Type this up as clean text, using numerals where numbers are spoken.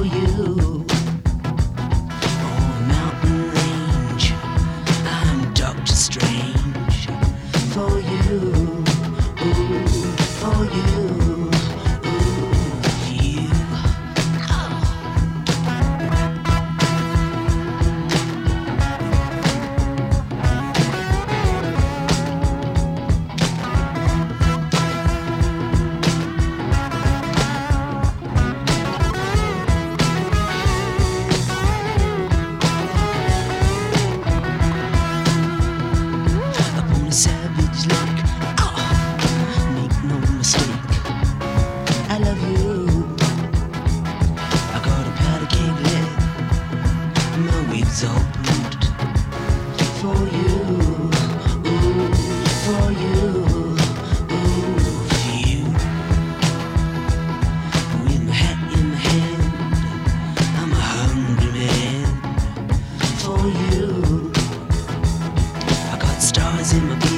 you. On a mountain range, I'm Doctor Strange. For you, ooh, for you, ooh, you. Savage like, make no mistake, I love you. I got a powder keg leg, my wig's all bruised. For you, ooh, for you, ooh, for you. With my hat in my hand, I'm a hungry man. For you, I got stars in my